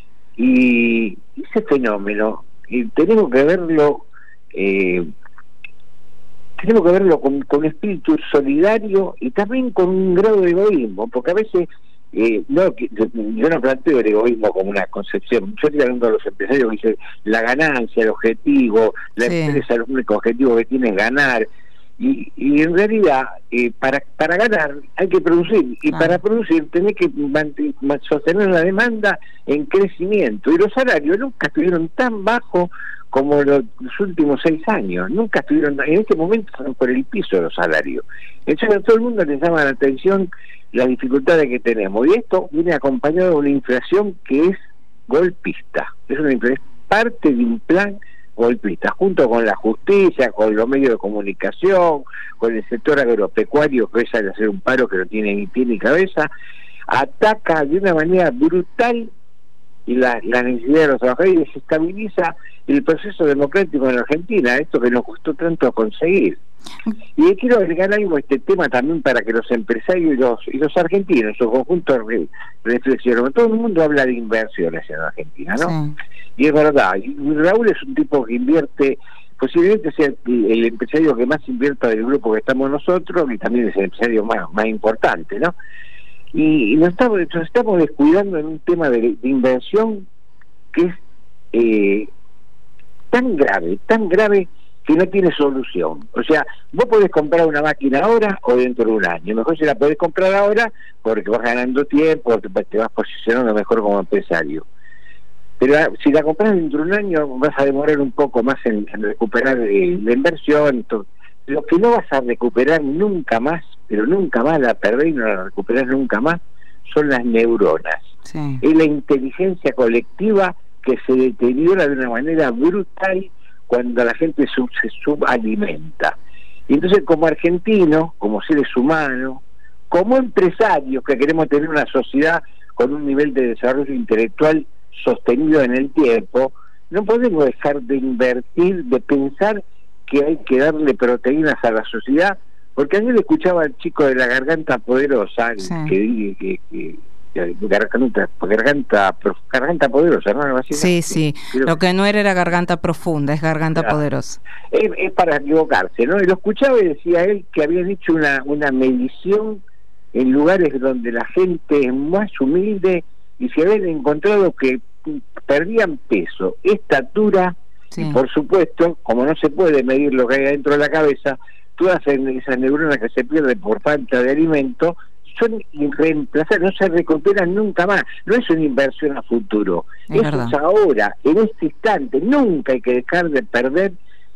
y ese fenómeno y tenemos que verlo eh, tenemos que verlo con, con espíritu solidario y también con un grado de egoísmo, porque a veces eh, no, yo, yo no planteo el egoísmo como una concepción. Yo estoy hablando a los empresarios que dicen la ganancia, el objetivo, la sí. empresa, el único objetivo que tiene es ganar, y, y en realidad eh, para para ganar hay que producir, y ah. para producir tenés que sostener la demanda en crecimiento, y los salarios nunca estuvieron tan bajos como los, los últimos seis años, nunca estuvieron, en este momento están por el piso de los salarios. Entonces a todo el mundo le llama la atención las dificultades que tenemos, y esto viene acompañado de una inflación que es golpista, es una inflación, parte de un plan golpista, junto con la justicia, con los medios de comunicación, con el sector agropecuario, que es al hacer un paro que no tiene ni pie ni cabeza, ataca de una manera brutal y la, la necesidad de los trabajadores, y desestabiliza el proceso democrático en Argentina, esto que nos costó tanto conseguir. Y quiero agregar algo a este tema también para que los empresarios y los, y los argentinos en su conjunto re, reflexionen. Todo el mundo habla de inversiones en Argentina, ¿no? Sí. Y es verdad, y Raúl es un tipo que invierte, posiblemente sea el, el empresario que más invierta del grupo que estamos nosotros, y también es el empresario más, más importante, ¿no? Y, y nos, estamos, nos estamos descuidando en un tema de, de inversión que es eh, tan grave, tan grave que no tiene solución. O sea, vos podés comprar una máquina ahora o dentro de un año. Mejor si la podés comprar ahora porque vas ganando tiempo, porque te vas posicionando mejor como empresario. Pero si la compras dentro de un año vas a demorar un poco más en, en recuperar eh, la inversión. Todo. Lo que no vas a recuperar nunca más, pero nunca más la perdés y no la recuperás nunca más, son las neuronas. Sí. Es la inteligencia colectiva que se deteriora de una manera brutal cuando la gente sub, se subalimenta. Y entonces, como argentinos, como seres humanos, como empresarios que queremos tener una sociedad con un nivel de desarrollo intelectual sostenido en el tiempo, no podemos dejar de invertir, de pensar que hay que darle proteínas a la sociedad, porque ayer escuchaba al chico de la garganta poderosa, sí. que, que, que Garganta, garganta, garganta poderosa, ¿no? Así, sí, ¿no? sí. Pero, lo que no era era garganta profunda, es garganta claro, poderosa. Es, es para equivocarse, ¿no? Y lo escuchaba y decía él que habían hecho una, una medición en lugares donde la gente es más humilde y se habían encontrado que perdían peso, estatura, sí. y por supuesto, como no se puede medir lo que hay dentro de la cabeza, todas esas neuronas que se pierden por falta de alimento son irreemplazables, no se recuperan nunca más. No es una inversión a futuro, es eso es ahora, en este instante. Nunca hay que dejar de perder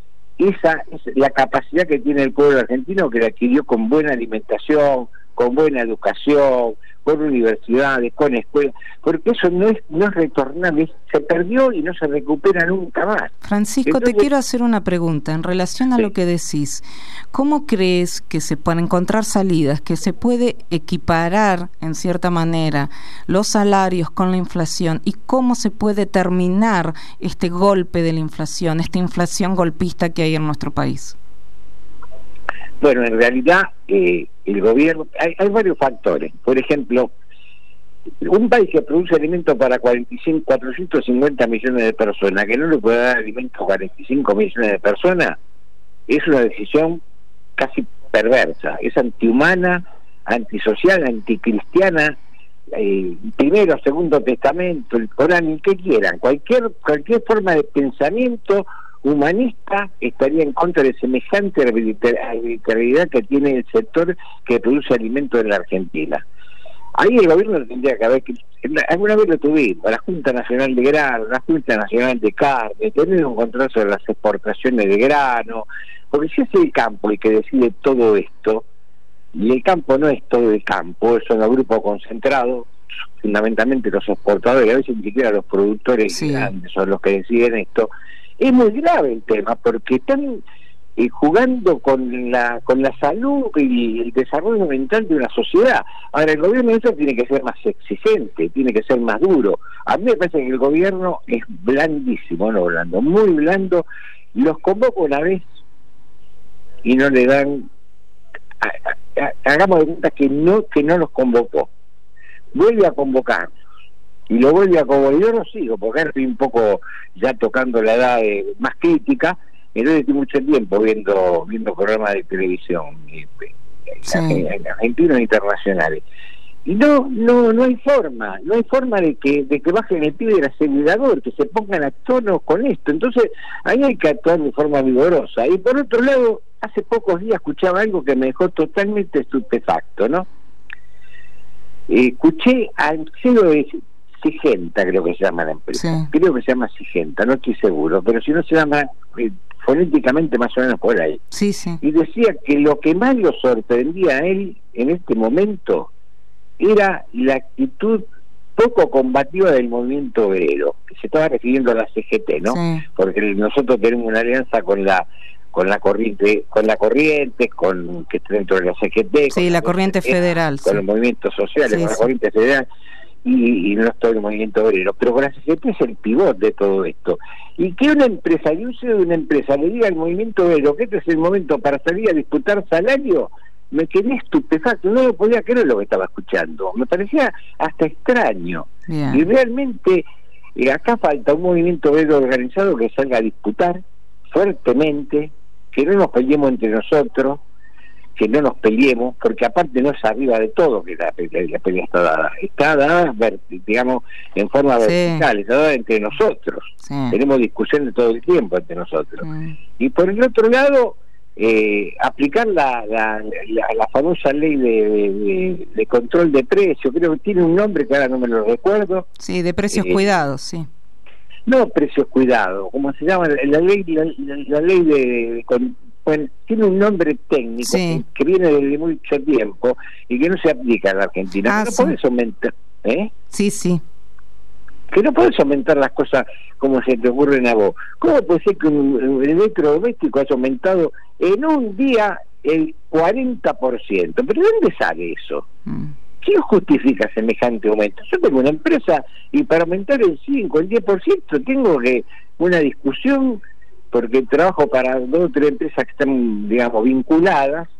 esa, esa la capacidad que tiene el pueblo argentino, que la adquirió con buena alimentación, con buena educación, con universidades, con escuelas, porque eso no es no es retornable, se perdió y no se recupera nunca más. Francisco, entonces, te quiero hacer una pregunta en relación a sí. lo que decís. ¿Cómo crees que se pueden encontrar salidas, que se puede equiparar en cierta manera los salarios con la inflación, y cómo se puede terminar este golpe de la inflación, esta inflación golpista que hay en nuestro país? Bueno, en realidad eh, el gobierno, hay, hay varios factores. Por ejemplo, un país que produce alimentos para cuarenta y cinco, cuatrocientos cincuenta millones de personas, que no le puede dar alimentos a cuarenta y cinco millones de personas, es una decisión casi perversa, es antihumana, antisocial, anticristiana, eh, primero, segundo testamento, el Corán, y que quieran, cualquier, cualquier forma de pensamiento humanista estaría en contra de semejante arbitrariedad que tiene el sector que produce alimentos en la Argentina. Ahí el gobierno tendría que haber, alguna vez lo tuvimos, la Junta Nacional de Grano, la Junta Nacional de Carne, tener un control sobre las exportaciones de grano, porque si es el campo el que decide todo esto, y el campo no es todo el campo, son los grupos concentrados, fundamentalmente los exportadores, a veces ni siquiera los productores sí. grandes son los que deciden esto. Es muy grave el tema, porque están eh, jugando con la con la salud y el desarrollo mental de una sociedad. Ahora, el gobierno de eso tiene que ser más exigente, tiene que ser más duro. A mí me parece que el gobierno es blandísimo, no blando, muy blando. Los convoco una vez y no le dan... A, a, hagamos de cuenta que no, que no los convocó. Vuelve a convocar. Y lo vuelve a como yo no sigo, porque ahora estoy un poco ya tocando la edad de, más crítica, entonces estoy mucho tiempo viendo viendo programas de televisión eh, sí. argentinos e internacionales. Y no, no, no hay forma, no hay forma de que, de que bajen el pie del acelerador, que se pongan a tono con esto. Entonces, ahí hay que actuar de forma vigorosa. Y por otro lado, hace pocos días escuchaba algo que me dejó totalmente estupefacto, ¿no? Eh, escuché al C E O de Sigenta, creo que se llama la empresa, sí. creo que se llama Sigenta, no estoy seguro, pero si no se llama eh, fonéticamente más o menos por ahí. Sí, sí. Y decía que lo que más lo sorprendía a él en este momento era la actitud poco combativa del movimiento obrero, que se estaba refiriendo a la C G T, ¿no? Sí. Porque nosotros tenemos una alianza con la con la corriente, con la corriente, con que está dentro de la C G T, sí, con la corriente corriente, federal, con sí. los movimientos sociales, sí, con la sí. corriente federal. Y, y no es todo el movimiento obrero, pero con la C G T es el pivot de todo esto. Y que una empresa, y un C E O de una empresa le diga al movimiento obrero que este es el momento para salir a disputar salario, me quedé estupefacto, no podía creer lo que estaba escuchando, me parecía hasta extraño. Yeah. Y realmente eh, acá falta un movimiento obrero organizado que salga a disputar fuertemente, que no nos peleemos entre nosotros, que no nos peleemos, porque aparte no es arriba de todo que la, la, la pelea está dada, está dada, digamos, en forma sí. vertical, está dada entre nosotros, sí. tenemos discusiones todo el tiempo entre nosotros, mm. y por el otro lado, eh, aplicar la, la, la, la famosa ley de, de, de control de precios, creo que tiene un nombre que ahora no me lo recuerdo. Sí, de precios eh, cuidados, sí. No, precios cuidados, ¿cómo se llama? La ley, la, la, la ley de, de con, bueno, tiene un nombre técnico sí. que, que viene desde mucho tiempo y que no se aplica en la Argentina. Ah, no sí. podés aumentar, ¿eh? Sí, sí. Que no podés aumentar las cosas como se te ocurren a vos. ¿Cómo puede ser que un, un electrodoméstico haya aumentado en un día el cuarenta por ciento? ¿Pero de dónde sale eso? Mm. ¿Quién justifica semejante aumento? Yo tengo una empresa y para aumentar el cinco, el diez por ciento tengo que una discusión, porque trabajo para dos o tres empresas que están, digamos, vinculadas,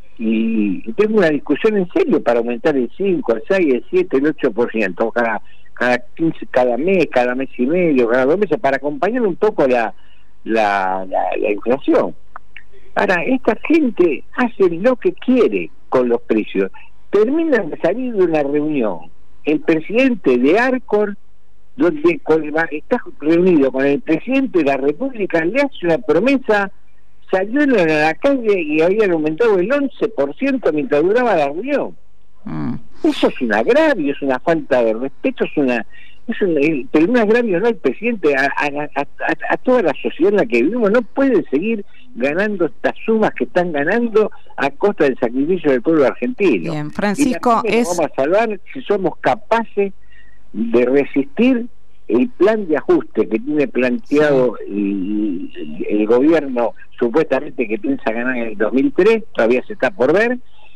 y tengo una discusión en serio para aumentar el cinco, el seis, el siete, el ocho por ciento cada, cada, quince, cada mes, cada mes y medio, cada dos meses, para acompañar un poco la, la, la, la inflación. Ahora, esta gente hace lo que quiere con los precios. Terminan de salir de una reunión el presidente de Arcor, donde con, está reunido con el presidente de la República, le hace una promesa, salieron a la calle y habían aumentado el once por ciento mientras duraba la reunión. Mm. Eso es un agravio, es una falta de respeto, es una es un, pero un agravio no al presidente, a, a, a, a toda la sociedad en la que vivimos. No puede seguir ganando estas sumas que están ganando a costa del sacrificio del pueblo argentino. Bien, Francisco, y es... vamos a salvar si somos capaces de resistir el plan de ajuste que tiene planteado sí. el, el gobierno, supuestamente que piensa ganar en el dos mil tres, todavía se está por ver,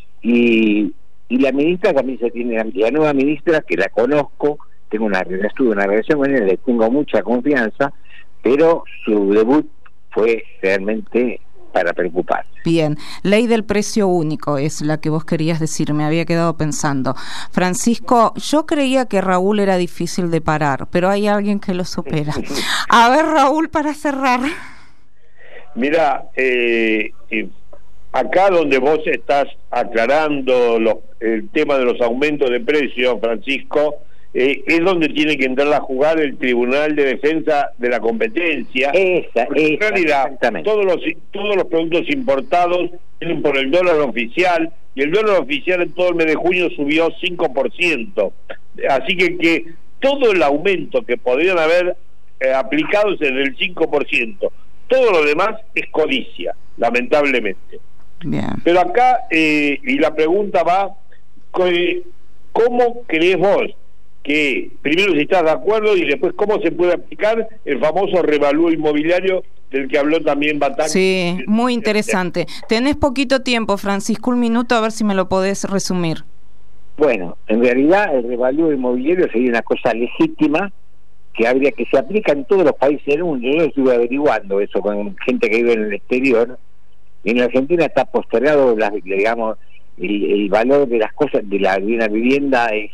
y, y la ministra también se tiene, la nueva ministra, que la conozco, tengo una estuve una relación con ella, le tengo mucha confianza, pero su debut fue realmente para preocupar. Bien, ley del precio único es la que vos querías decir, me había quedado pensando. Francisco, yo creía que Raúl era difícil de parar, pero hay alguien que lo supera. A ver, Raúl, para cerrar. Mira, eh, eh, acá donde vos estás aclarando los, el tema de los aumentos de precios, Francisco, eh, es donde tiene que entrar a jugar el Tribunal de Defensa de la Competencia. Esa, Porque en esa, realidad todos los, todos los productos importados vienen por el dólar oficial, y el dólar oficial en todo el mes de junio subió cinco por ciento. Así que, que todo el aumento que podrían haber eh, aplicado es en el cinco por ciento. Todo lo demás es codicia, lamentablemente. Bien. Pero acá, eh, y la pregunta va, ¿cómo crees vos que, primero si estás de acuerdo, y después cómo se puede aplicar el famoso revalúo inmobiliario del que habló también Batán? Sí, muy interesante. Tenés poquito tiempo, Francisco, un minuto, a ver si me lo podés resumir. Bueno, en realidad el revalúo inmobiliario sería una cosa legítima que habría que se aplica en todos los países del mundo. Yo estuve averiguando eso con gente que vive en el exterior. En la Argentina está postergado, las, digamos, el, el valor de las cosas de la de una vivienda es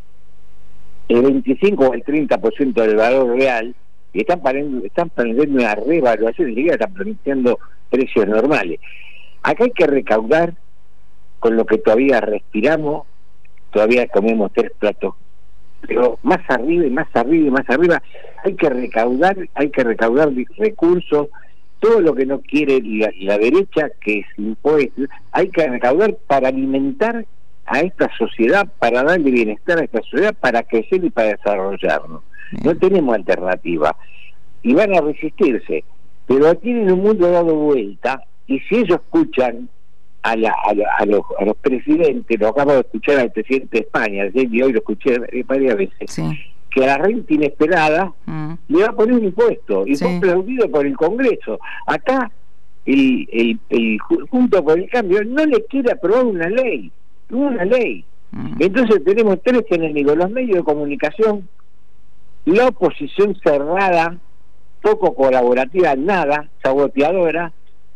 el veinticinco o el treinta por ciento del valor real, y están planteando, están planteando una revaluación, ni siquiera están planteando precios normales. Acá hay que recaudar con lo que todavía respiramos, todavía comemos tres platos, pero más arriba y más arriba y más arriba hay que recaudar, hay que recaudar recursos, todo lo que no quiere la, la derecha, que es impuestos, hay que recaudar para alimentar a esta sociedad, para darle bienestar a esta sociedad, para crecer y para desarrollarnos. No tenemos alternativa y van a resistirse, pero tienen un mundo dado vuelta, y si ellos escuchan a, la, a, la, a, los, a los presidentes, lo acabo de escuchar al presidente de España ayer y hoy lo escuché varias veces, sí, que a la renta inesperada mm. le va a poner un impuesto, y sí, fue aplaudido por el Congreso. Acá el, el, el Junto por el Cambio no le quiere aprobar una ley, una ley. Mm. Entonces tenemos tres enemigos: los medios de comunicación, la oposición cerrada, poco colaborativa, nada, saboteadora,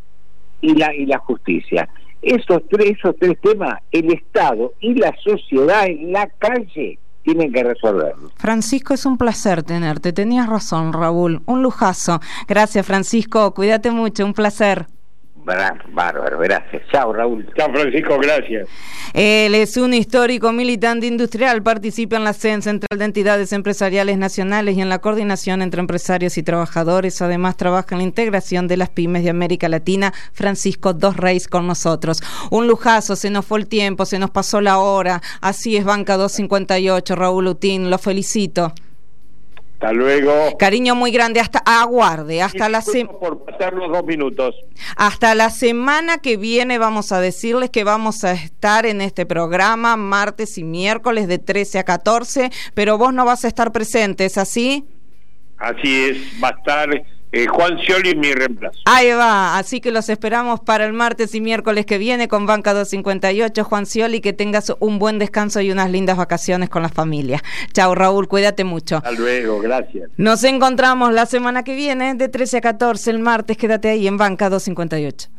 y la y la justicia. Esos tres, esos tres temas, el Estado y la sociedad en la calle tienen que resolverlo. Francisco, es un placer tenerte. Tenías razón, Raúl. Un lujazo. Gracias, Francisco. Cuídate mucho. Un placer. Bárbaro, gracias. Chao, Raúl. Chao, Francisco, gracias. Él es un histórico militante industrial, participa en la C E N, Central de Entidades Empresariales Nacionales, y en la coordinación entre empresarios y trabajadores. Además, trabaja en la integración de las pymes de América Latina. Francisco Dos Reis con nosotros. Un lujazo, se nos fue el tiempo, se nos pasó la hora. Así es, Banca doscientos cincuenta y ocho, Raúl Utín, lo felicito. Hasta luego. Cariño muy grande, hasta aguarde, hasta la semana. Por pasar los dos minutos. Hasta la semana que viene vamos a decirles que vamos a estar en este programa martes y miércoles de trece a catorce, pero vos no vas a estar presente, ¿es así? Así es, va a estar eh, Juan Scioli en mi reemplazo. Ahí va, así que los esperamos para el martes y miércoles que viene con Banca doscientos cincuenta y ocho. Juan Scioli, que tengas un buen descanso y unas lindas vacaciones con la familia. Chao, Raúl, cuídate mucho. Hasta luego, gracias. Nos encontramos la semana que viene de trece a catorce, el martes. Quédate ahí en Banca doscientos cincuenta y ocho.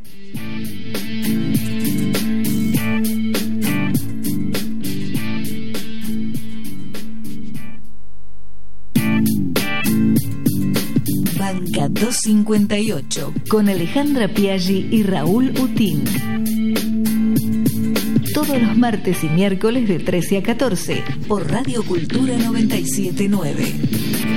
Banca doscientos cincuenta y ocho con Alejandra Piaggi y Raúl Utín. Todos los martes y miércoles de trece a catorce por Radio Cultura noventa y siete punto nueve.